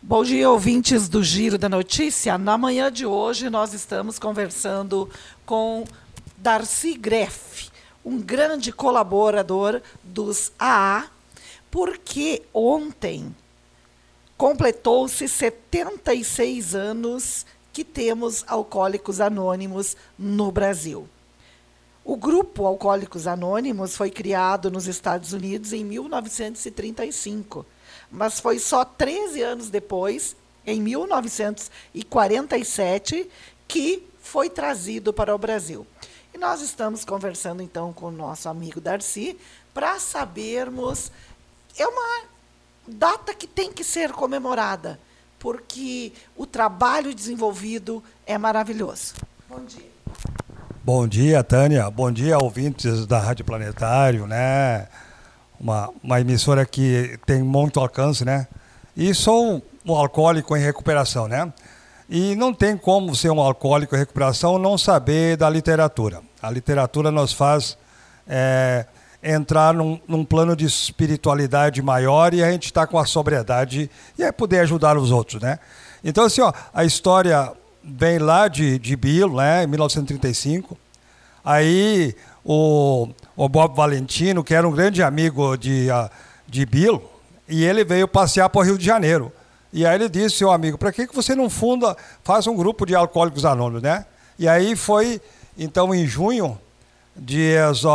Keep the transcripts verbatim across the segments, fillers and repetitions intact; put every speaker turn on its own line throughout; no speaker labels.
Bom dia, ouvintes do Giro da Notícia. Na manhã de hoje, nós estamos conversando com Darcy Greff, um grande colaborador dos A A, porque ontem completou-se setenta e seis anos que temos Alcoólicos Anônimos no Brasil. O grupo Alcoólicos Anônimos foi criado nos Estados Unidos em mil novecentos e trinta e cinco, mas foi só treze anos depois, em mil novecentos e quarenta e sete, que foi trazido para o Brasil. E nós estamos conversando, então, com o nosso amigo Darcy, para sabermos... É uma data que tem que ser comemorada, porque o trabalho desenvolvido é maravilhoso. Bom dia.
Bom dia, Tânia. Bom dia, ouvintes da Rádio Planetário, né? Uma, uma emissora que tem muito alcance, né? E sou um, um alcoólico em recuperação, né? E não tem como ser um alcoólico em recuperação não saber da literatura. A literatura nos faz é, entrar num, num plano de espiritualidade maior e a gente está com a sobriedade e é poder ajudar os outros, né? Então, assim, ó, a história vem lá de, de Bill, né, em mil novecentos e trinta e cinco. Aí o, o Bob Valentino, que era um grande amigo de, de Bill, e ele veio passear para o Rio de Janeiro. E aí ele disse, seu amigo, para que, que você não funda, faz um grupo de alcoólicos anônimos, né? E aí foi, então, em junho de,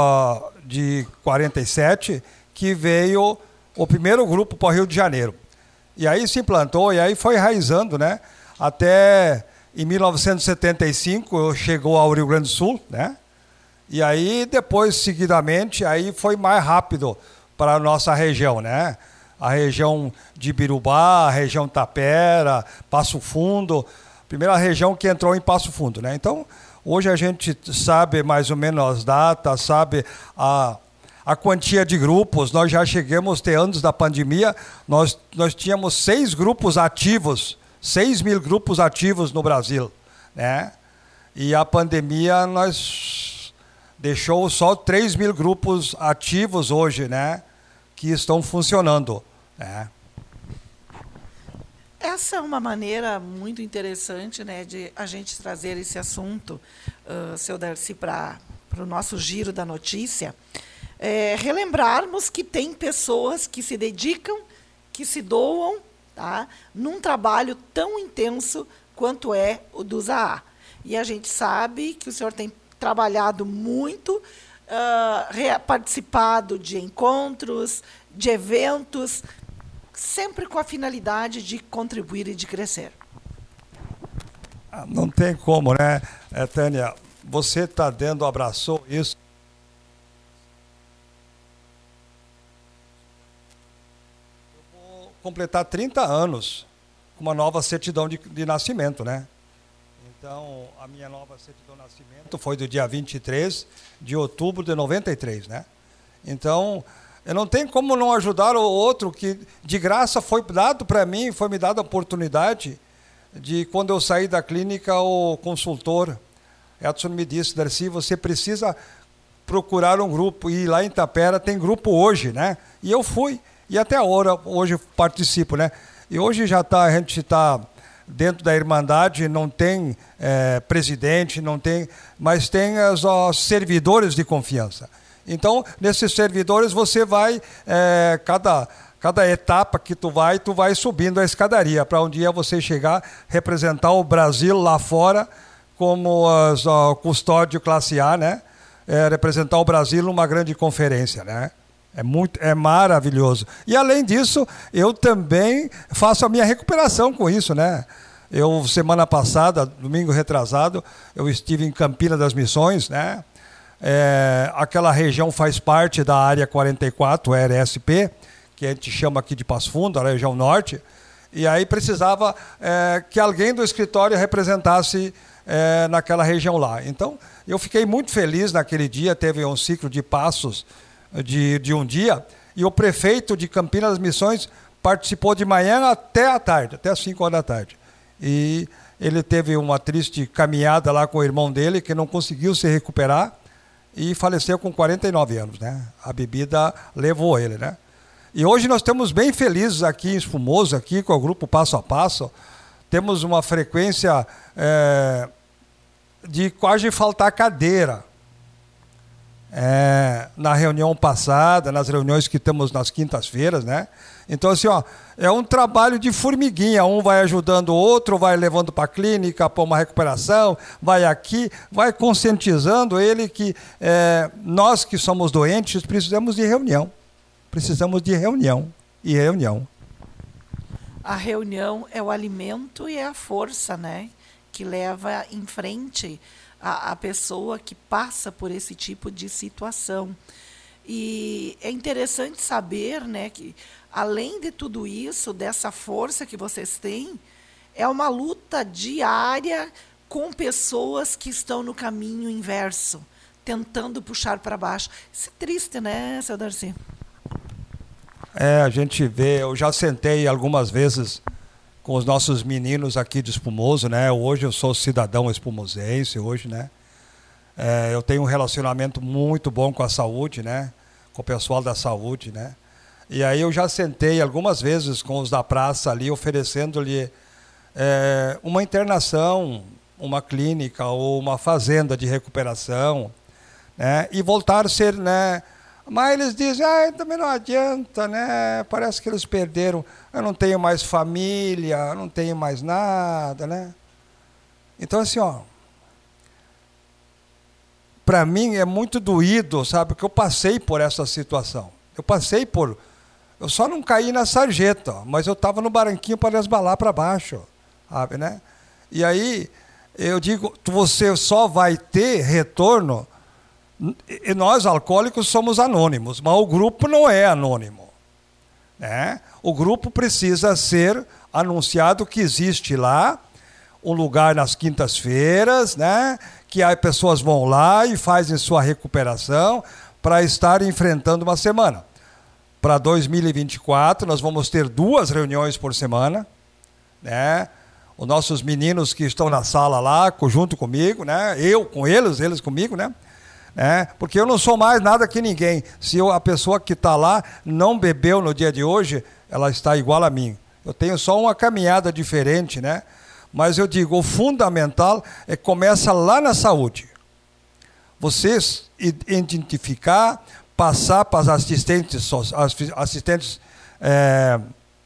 de quarenta e sete, que veio o primeiro grupo para o Rio de Janeiro. E aí se implantou, e aí foi enraizando, né? Até... Em mil novecentos e setenta e cinco, chegou ao Rio Grande do Sul, né? E aí, depois, seguidamente, aí foi mais rápido para a nossa região, né? A região de Birubá, a região Tapera, Passo Fundo, primeira região que entrou em Passo Fundo, né? Então, hoje a gente sabe mais ou menos as datas, sabe a, a quantia de grupos. Nós já chegamos, até antes da pandemia, nós, nós tínhamos seis grupos ativos, seis mil grupos ativos no Brasil, né? E a pandemia nós deixou só três mil grupos ativos hoje, né? Que estão funcionando, né?
Essa é uma maneira muito interessante, né, de a gente trazer esse assunto, uh, seu Darcy, para o nosso Giro da Notícia. É, relembrarmos que tem pessoas que se dedicam, que se doam, tá? Num trabalho tão intenso quanto é o dos A A. E a gente sabe que o senhor tem trabalhado muito, uh, participado de encontros, de eventos, sempre com a finalidade de contribuir e de crescer.
Não tem como, né, é, Tânia? Você está dando, abraçou isso. Completar trinta anos com uma nova certidão de, de nascimento, né? Então, a minha nova certidão de nascimento foi do dia vinte e três de outubro de noventa e três, né? Então, eu não tenho como não ajudar o outro, que de graça foi dado para mim, foi me dada a oportunidade de, quando eu saí da clínica, o consultor Edson me disse, Darcy, você precisa procurar um grupo, e lá em Tapera tem grupo hoje, né? E eu fui. E até agora, hoje participo, né? E hoje já tá, a gente está dentro da Irmandade, não tem é, presidente, não tem, mas tem os, os servidores de confiança. Então, nesses servidores, você vai, é, cada, cada etapa que tu vai, tu vai subindo a escadaria, para um dia você chegar, representar o Brasil lá fora, como as, o custódio classe A, né? É, representar o Brasil numa grande conferência, né? É, muito, é maravilhoso. E, além disso, eu também faço a minha recuperação com isso, né? Eu, semana passada, domingo retrasado, eu estive em Campina das Missões, né? É, aquela região faz parte da área quarenta e quatro, R S P, que a gente chama aqui de Passo Fundo, a região norte, e aí precisava é, que alguém do escritório representasse é, naquela região lá. Então, eu fiquei muito feliz naquele dia, teve um ciclo de passos De, de um dia, e o prefeito de Campina das Missões participou de manhã até a tarde, até as cinco horas da tarde. E ele teve uma triste caminhada lá com o irmão dele, que não conseguiu se recuperar, e faleceu com quarenta e nove anos, né? A bebida levou ele, né? E hoje nós estamos bem felizes aqui em Espumoso, aqui com o grupo Passo a Passo. Temos uma frequência é, de quase faltar cadeira. É, na reunião passada, nas reuniões que temos nas quintas-feiras, né? Então, assim, ó, é um trabalho de formiguinha. Um vai ajudando o outro, vai levando para a clínica, para uma recuperação, vai aqui, vai conscientizando ele que é, nós que somos doentes precisamos de reunião. Precisamos de reunião e reunião.
A reunião é o alimento e é a força, né? Que leva em frente a, a pessoa que passa por esse tipo de situação. E é interessante saber, né, que além de tudo isso, dessa força que vocês têm, é uma luta diária com pessoas que estão no caminho inverso, tentando puxar para baixo. Isso é triste, né, seu Darcy?
É, a gente vê, eu já sentei algumas vezes com os nossos meninos aqui de Espumoso, né? Hoje eu sou cidadão espumosense, hoje, né? É, eu tenho um relacionamento muito bom com a saúde, né? Com o pessoal da saúde, né? E aí eu já sentei algumas vezes com os da praça ali, oferecendo-lhe é, uma internação, uma clínica ou uma fazenda de recuperação, né? E voltar a ser, né? Mas eles dizem, ah, também não adianta, né? Parece que eles perderam, eu não tenho mais família, eu não tenho mais nada, né? Então, assim, ó, para mim é muito doído, sabe? Porque eu passei por essa situação. Eu passei por... Eu só não caí na sarjeta, mas eu estava no barranquinho para resbalar para baixo, sabe, né? E aí, eu digo, você só vai ter retorno... E nós, alcoólicos, somos anônimos, mas o grupo não é anônimo, né? O grupo precisa ser anunciado que existe lá um lugar nas quintas-feiras, né? Que as pessoas vão lá e fazem sua recuperação para estar enfrentando uma semana. Para dois mil e vinte e quatro, nós vamos ter duas reuniões por semana, né? Os nossos meninos que estão na sala lá, junto comigo, né? Eu com eles, eles comigo, né? É, porque eu não sou mais nada que ninguém. Se eu, a pessoa que está lá não bebeu no dia de hoje, ela está igual a mim. Eu tenho só uma caminhada diferente, né? Mas eu digo, o fundamental é que começa lá na saúde. Vocês identificar, passar para as assistentes, assistentes é,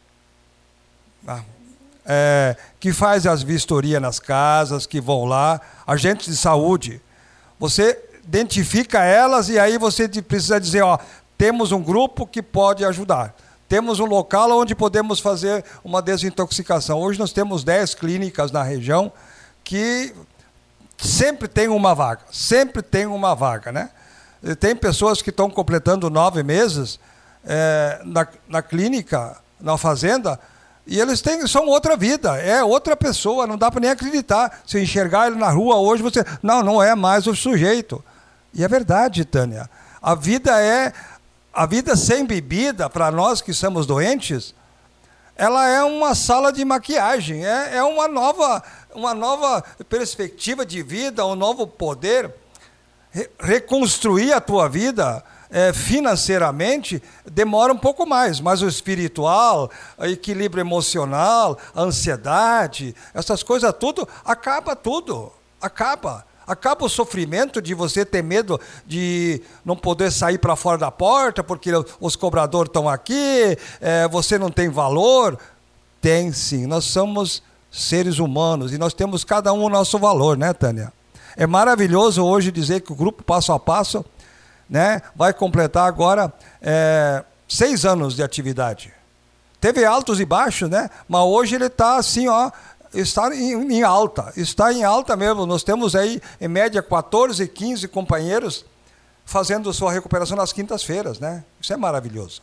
é, que fazem as vistorias nas casas, que vão lá, agentes de saúde. Você identifica elas e aí você precisa dizer, ó, temos um grupo que pode ajudar. Temos um local onde podemos fazer uma desintoxicação. Hoje nós temos dez clínicas na região que sempre tem uma vaga, sempre tem uma vaga, né? Tem pessoas que estão completando nove meses é, na, na clínica, na fazenda, e eles têm, são outra vida, é outra pessoa, não dá para nem acreditar. Se enxergar ele na rua hoje, você... Não, não é mais o sujeito. E é verdade, Tânia. A vida é... A vida sem bebida, para nós que somos doentes, ela é uma sala de maquiagem, é, é uma, nova, uma nova perspectiva de vida, um novo poder. Re- reconstruir a tua vida é, financeiramente demora um pouco mais, mas o espiritual, o equilíbrio emocional, a ansiedade, essas coisas tudo, acaba tudo, acaba. Acaba o sofrimento de você ter medo de não poder sair para fora da porta porque os cobradores estão aqui, é, você não tem valor. Tem sim, nós somos seres humanos e nós temos cada um o nosso valor, né, Tânia? É maravilhoso hoje dizer que o grupo Passo a Passo, né, vai completar agora é, seis anos de atividade. Teve altos e baixos, né? Mas hoje ele está assim, ó, está em, em alta, está em alta mesmo. Nós temos aí, em média, quatorze, quinze companheiros fazendo sua recuperação nas quintas-feiras, né? Isso é maravilhoso.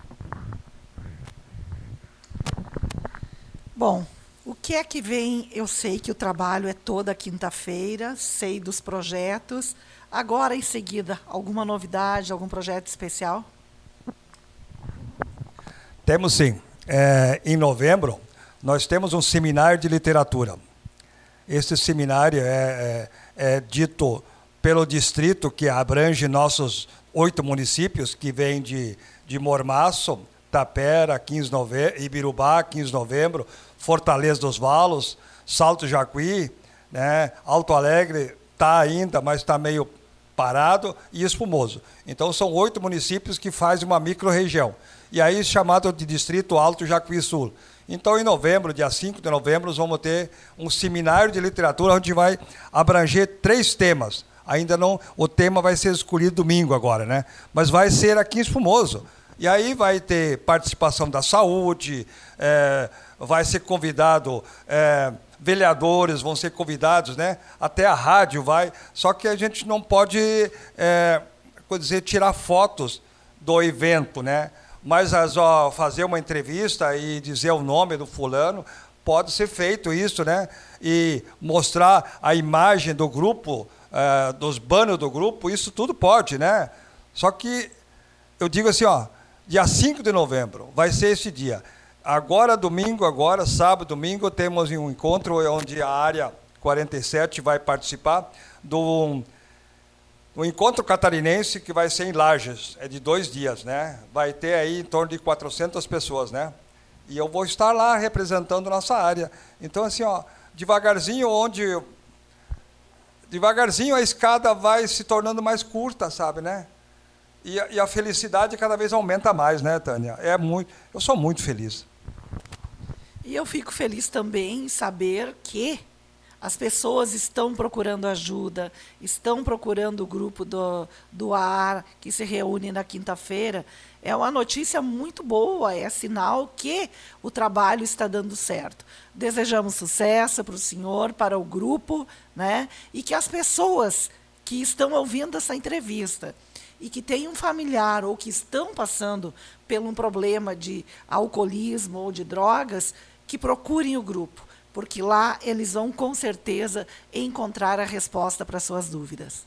Bom, o que é que vem? Eu sei que o trabalho é toda quinta-feira, sei dos projetos. Agora, em seguida, alguma novidade, algum projeto especial?
Temos sim. É, em novembro, nós temos um seminário de literatura. Esse seminário é, é, é dito pelo distrito que abrange nossos oito municípios, que vem de, de Mormaço, Tapera, quinze de novembro, Ibirubá, quinze de novembro, Fortaleza dos Valos, Salto Jacuí, né? Alto Alegre está ainda, mas está meio parado, e Espumoso. Então, são oito municípios que fazem uma micro-região. E aí, chamado de Distrito Alto Jacuí Sul. Então, em novembro, dia cinco de novembro, nós vamos ter um seminário de literatura onde vai abranger três temas. Ainda não, o tema vai ser escolhido domingo agora, né? Mas vai ser aqui em Espumoso. E aí vai ter participação da saúde, é, vai ser convidado... É, vereadores vão ser convidados, né? Até a rádio vai. Só que a gente não pode, é, dizer, tirar fotos do evento, né? Mas as, ó, fazer uma entrevista e dizer o nome do fulano, pode ser feito isso, né? E mostrar a imagem do grupo, é, dos banners do grupo, isso tudo pode, né? Só que eu digo assim, ó, dia cinco de novembro vai ser esse dia. Agora, domingo, agora, sábado, domingo, temos um encontro onde a área quarenta e sete vai participar do, do encontro catarinense que vai ser em Lages, é de dois dias, né? Vai ter aí em torno de quatrocentas pessoas, né? E eu vou estar lá representando nossa área. Então, assim, ó, devagarzinho, onde... Devagarzinho a escada vai se tornando mais curta, sabe, né? E a, e a felicidade cada vez aumenta mais, né, Tânia? É muito, eu sou muito feliz.
E eu fico feliz também em saber que as pessoas estão procurando ajuda, estão procurando o grupo do, do A R, que se reúne na quinta-feira. É uma notícia muito boa, é sinal que o trabalho está dando certo. Desejamos sucesso para o senhor, para o grupo, né? E que as pessoas que estão ouvindo essa entrevista e que têm um familiar ou que estão passando por um problema de alcoolismo ou de drogas, que procurem o grupo, porque lá eles vão, com certeza, encontrar a resposta para suas dúvidas.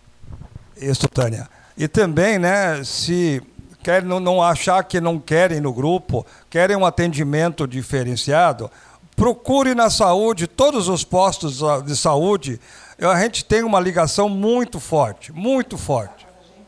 Isso, Tânia. E também, né, se querem não, não achar que não querem no grupo, querem um atendimento diferenciado, procure na saúde, todos os postos de saúde, a gente tem uma ligação muito forte, muito forte.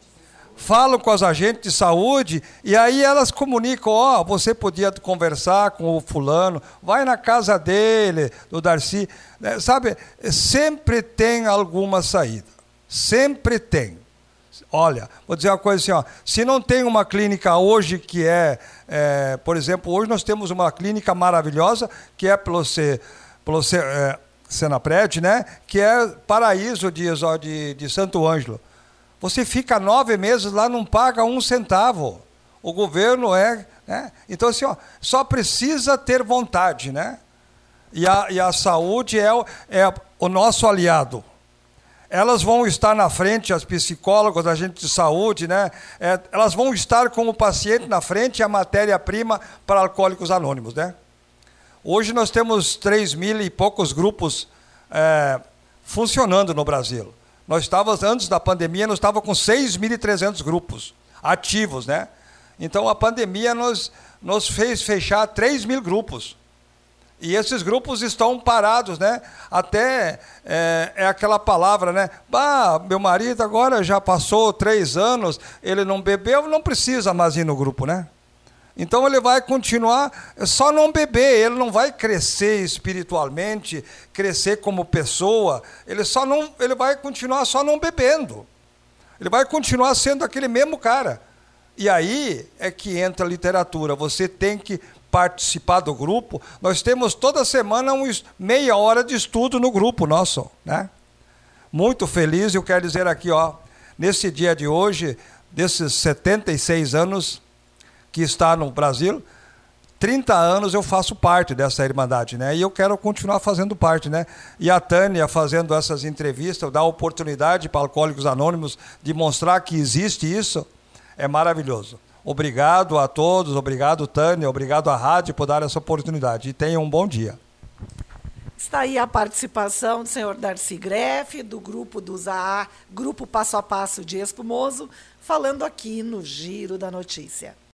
Falam com as agentes de saúde e aí elas comunicam, ó, oh, você podia conversar com o fulano, vai na casa dele, do Darcy, né? Sabe, sempre tem alguma saída, sempre tem. Olha, vou dizer uma coisa assim, ó, se não tem uma clínica hoje que é, é por exemplo, hoje nós temos uma clínica maravilhosa que é pelo, C, pelo C, é, Senapred, né? Que é Paraíso de, de, de Santo Ângelo. Você fica nove meses lá, não paga um centavo. O governo é... Né? Então, assim, ó, só precisa ter vontade, né? E a, e a saúde é o, é o nosso aliado. Elas vão estar na frente, as psicólogas, a gente de saúde, né? É, elas vão estar com o paciente na frente e a matéria-prima para Alcoólicos Anônimos, né? Hoje nós temos três mil e poucos grupos é, funcionando no Brasil. Nós estávamos, antes da pandemia, nós estávamos com seis mil e trezentos grupos ativos, né? Então, a pandemia nos, nos fez fechar três mil grupos. E esses grupos estão parados, né? Até é, é aquela palavra, né? Bah, meu marido agora já passou três anos, ele não bebeu, não precisa mais ir no grupo, né? Então ele vai continuar, só não beber, ele não vai crescer espiritualmente, crescer como pessoa, ele, só não, ele vai continuar só não bebendo. Ele vai continuar sendo aquele mesmo cara. E aí é que entra a literatura, você tem que participar do grupo. Nós temos toda semana uns meia hora de estudo no grupo nosso, né? Muito feliz, eu quero dizer aqui, ó, nesse dia de hoje, desses setenta e seis anos que está no Brasil, trinta anos eu faço parte dessa Irmandade, né? E eu quero continuar fazendo parte, né? E a Tânia fazendo essas entrevistas, dá oportunidade para Alcoólicos Anônimos de mostrar que existe isso, é maravilhoso. Obrigado a todos, obrigado, Tânia, obrigado à rádio por dar essa oportunidade. E tenham um bom dia.
Está aí a participação do senhor Darcy Greff, do grupo dos A A, Grupo Passo a Passo de Espumoso, falando aqui no Giro da Notícia.